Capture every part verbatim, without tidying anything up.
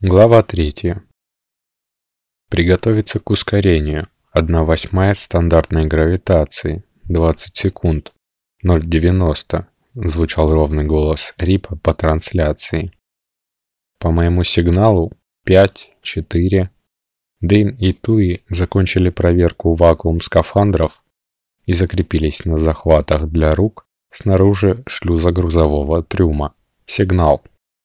Глава третья. Приготовиться к ускорению. одна восьмая стандартной гравитации. двадцать секунд. ноль целых девяносто. Звучал ровный голос Рипа по трансляции. По моему сигналу пять, четыре. Дэйн и Туи закончили проверку вакуум-скафандров и закрепились на захватах для рук снаружи шлюза грузового трюма. Сигнал.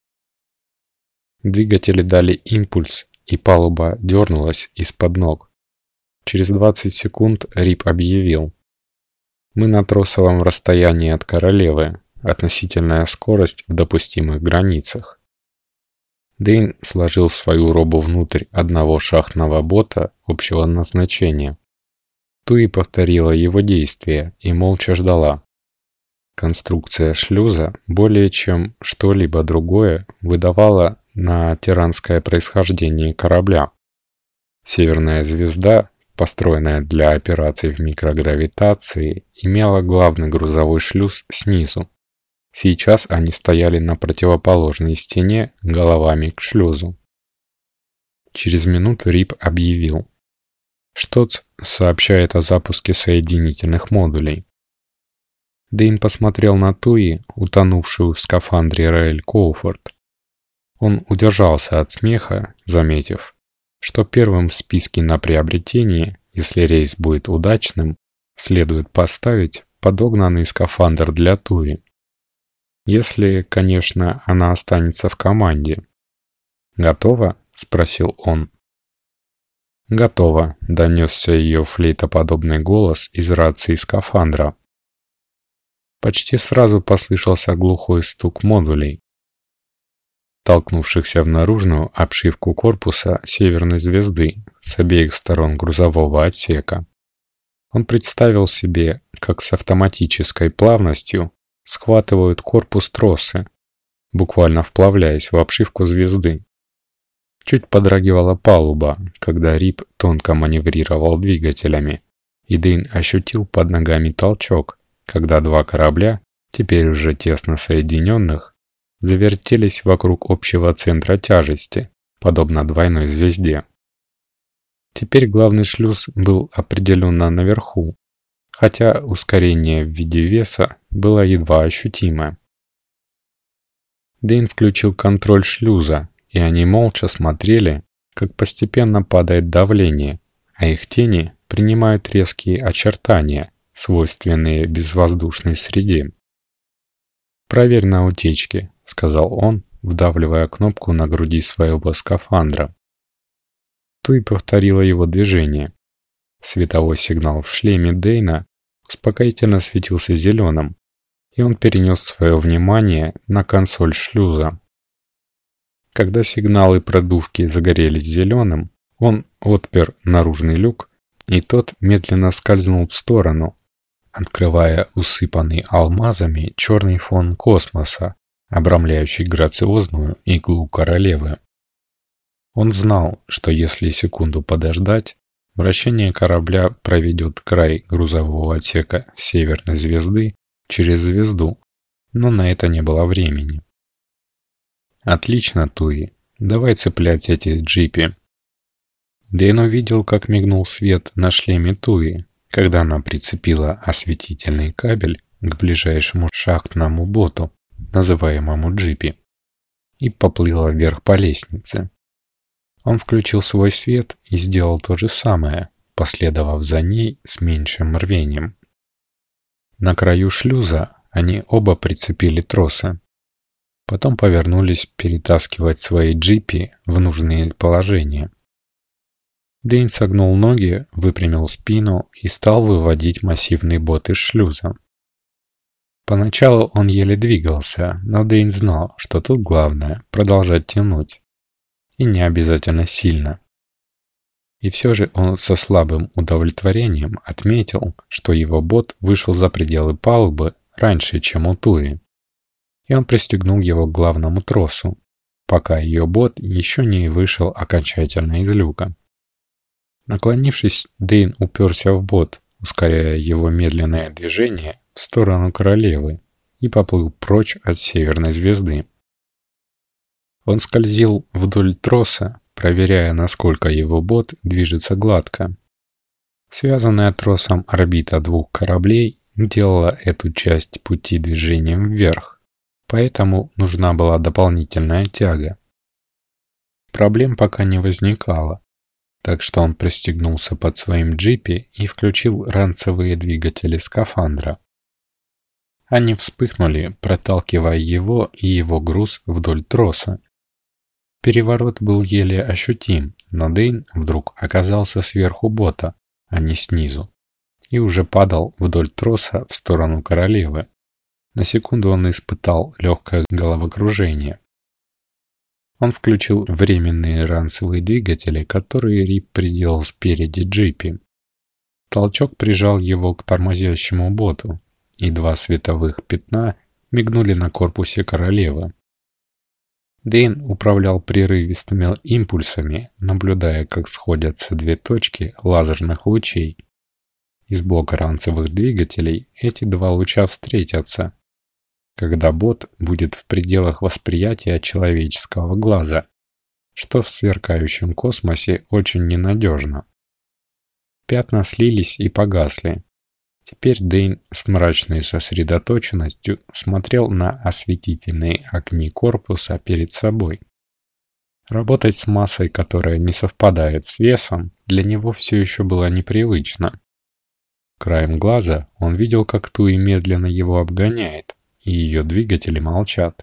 Двигатели дали импульс, и палуба дернулась из-под ног. Через двадцать секунд Рип объявил: «Мы на тросовом расстоянии от королевы, относительная скорость в допустимых границах». Дэйн сложил свою робу внутрь одного шахтного бота общего назначения. Туи повторила его действия и молча ждала. Конструкция шлюза более чем что-либо другое выдавала на тиранское происхождение корабля. Северная звезда, построенная для операций в микрогравитации, имела главный грузовой шлюз снизу. Сейчас они стояли на противоположной стене головами к шлюзу. Через минуту Рип объявил: «Штоц сообщает о запуске соединительных модулей». Дэйн посмотрел на Туи, утонувшую в скафандре Раэль Коуфорд. Он удержался от смеха, заметив, что первым в списке на приобретение, если рейс будет удачным, следует поставить подогнанный скафандр для Туи. Если, конечно, она останется в команде. «Готово?» — спросил он. «Готово», — донесся ее флейтоподобный голос из рации скафандра. Почти сразу послышался глухой стук модулей, толкнувшихся в наружную обшивку корпуса Северной звезды с обеих сторон грузового отсека. Он представил себе, как с автоматической плавностью схватывают корпус тросы, буквально вплавляясь в обшивку звезды. Чуть подрагивала палуба, когда Рип тонко маневрировал двигателями, и Дэйн ощутил под ногами толчок, когда два корабля, теперь уже тесно соединенных, завертелись вокруг общего центра тяжести, подобно двойной звезде. Теперь главный шлюз был определенно наверху, хотя ускорение в виде веса было едва ощутимо. Дэйн включил контроль шлюза, и они молча смотрели, как постепенно падает давление, а их тени принимают резкие очертания, свойственные безвоздушной среде. «Проверь на утечке», — сказал он, вдавливая кнопку на груди своего скафандра. Туи повторила его движение. Световой сигнал в шлеме Дэйна успокоительно светился зеленым, и он перенес свое внимание на консоль шлюза. Когда сигналы продувки загорелись зеленым, он отпер наружный люк, и тот медленно скользнул в сторону, открывая усыпанный алмазами черный фон космоса, обрамляющий грациозную иглу королевы. Он знал, что если секунду подождать, вращение корабля проведет край грузового отсека Северной звезды через звезду, но на это не было времени. «Отлично, Туи, давай цеплять эти джипи». Дэйн увидел, как мигнул свет на шлеме Туи, когда она прицепила осветительный кабель к ближайшему шахтному боту, называемому джипи, и поплыла вверх по лестнице. Он включил свой свет и сделал то же самое, последовав за ней с меньшим рвением. На краю шлюза они оба прицепили тросы. Потом повернулись перетаскивать свои джипи в нужные положения. Дэйн согнул ноги, выпрямил спину и стал выводить массивный бот из шлюза. Поначалу он еле двигался, но Дэйн знал, что тут главное – продолжать тянуть. И не обязательно сильно. И все же он со слабым удовлетворением отметил, что его бот вышел за пределы палубы раньше, чем у Туи. И он пристегнул его к главному тросу, пока ее бот еще не вышел окончательно из люка. Наклонившись, Дэйн уперся в бот, ускоряя его медленное движение в сторону королевы, и поплыл прочь от Северной звезды. Он скользил вдоль троса, проверяя, насколько его бот движется гладко. Связанная тросом орбита двух кораблей делала эту часть пути движением вверх, поэтому нужна была дополнительная тяга. Проблем пока не возникало, так что он пристегнулся под своим джипи и включил ранцевые двигатели скафандра. Они вспыхнули, проталкивая его и его груз вдоль троса. Переворот был еле ощутим, но Дэйн вдруг оказался сверху бота, а не снизу, и уже падал вдоль троса в сторону королевы. На секунду он испытал легкое головокружение. Он включил временные ранцевые двигатели, которые Рип приделал спереди джипи. Толчок прижал его к тормозящему боту, и два световых пятна мигнули на корпусе королевы. Дэйн управлял прерывистыми импульсами, наблюдая, как сходятся две точки лазерных лучей. Из блока ранцевых двигателей эти два луча встретятся, когда бот будет в пределах восприятия человеческого глаза, что в сверкающем космосе очень ненадежно. Пятна слились и погасли. Теперь Дэйн с мрачной сосредоточенностью смотрел на осветительные огни корпуса перед собой. Работать с массой, которая не совпадает с весом, для него все еще было непривычно. Краем глаза он видел, как Туи медленно его обгоняет, и ее двигатели молчат.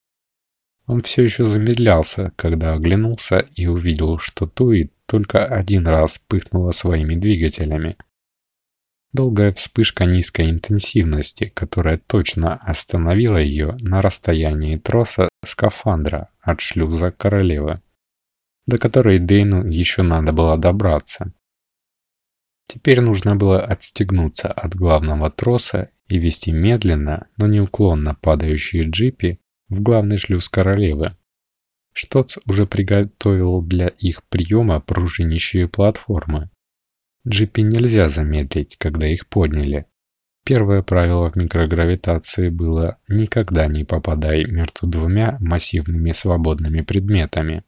Он все еще замедлялся, когда оглянулся и увидел, что Туи только один раз пыхнула своими двигателями. Долгая вспышка низкой интенсивности, которая точно остановила ее на расстоянии троса скафандра от шлюза королевы, до которой Дэйну еще надо было добраться. Теперь нужно было отстегнуться от главного троса и вести медленно, но неуклонно падающие джипи в главный шлюз королевы. Штоц уже приготовил для их приема пружинищие платформы. Джипи нельзя замедлить, когда их подняли. Первое правило микрогравитации было «никогда не попадай между двумя массивными свободными предметами».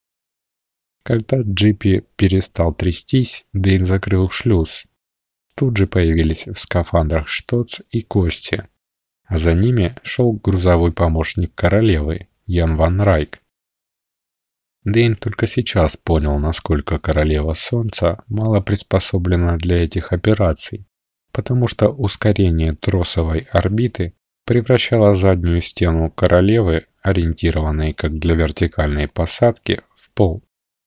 Когда джипи перестал трястись, Дэйн закрыл шлюз. Тут же появились в скафандрах Штоц и Кости, а за ними шел грузовой помощник королевы, Ян Ван Райк. Дэйн только сейчас понял, насколько Королева Солнца мало приспособлена для этих операций, потому что ускорение тросовой орбиты превращало заднюю стену Королевы, ориентированной как для вертикальной посадки, в пол.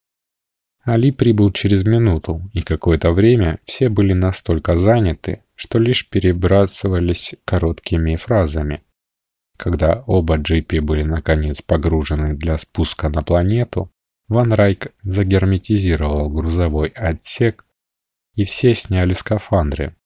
Али прибыл через минуту, и какое-то время все были настолько заняты, что лишь перебрасывались короткими фразами. Когда оба джипи были наконец погружены для спуска на планету, Ван Райк загерметизировал грузовой отсек, и все сняли скафандры.